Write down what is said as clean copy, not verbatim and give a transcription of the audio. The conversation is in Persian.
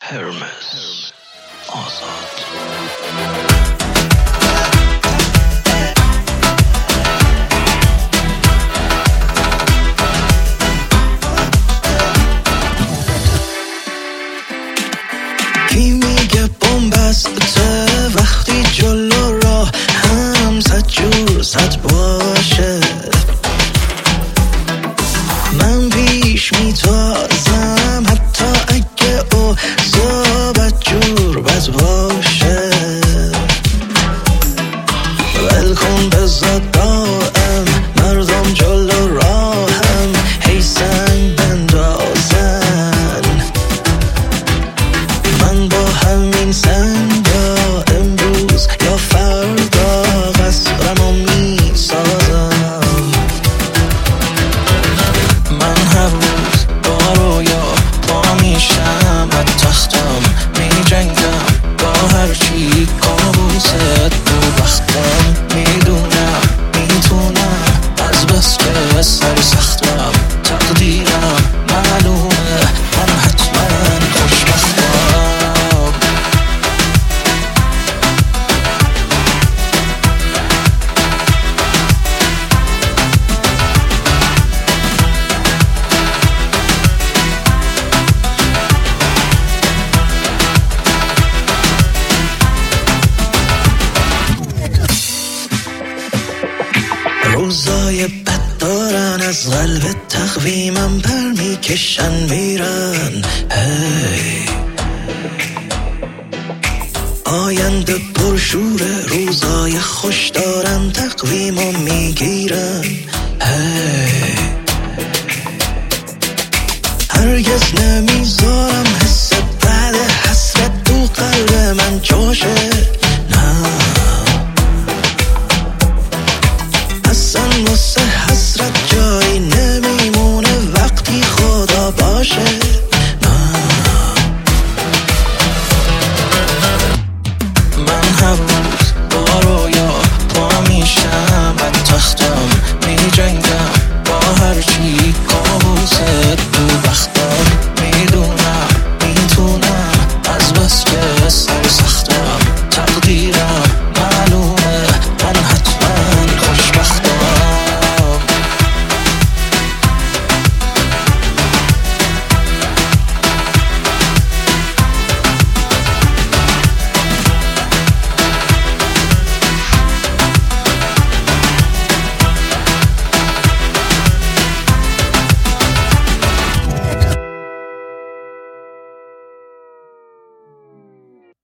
هرمس آزاد. کی میگه بنبسته وقتی جلو راه هم صد جور صد باشه، من پیش میتازم حتی اگه او صحبت جور بد باشه. ولکن بزاد دائم مردم جلو راهم هی سنگ بندازن، من با همین سنگا امروز یا فردا قصرمو میسازم. من هر روز با رویا با میشم از تختم میجنگم با هرچی کابوست تو بختم. میدونم میتونم از بس که سر سختم تقدیرم معلومه من حتما خوشبختم. روزای بد دارن از قلب تقویمم پر میکشن میرن. هی آینده پرشوره، روزای خوش دارن تقویمو میگیرن. هی هرگز نمیذارن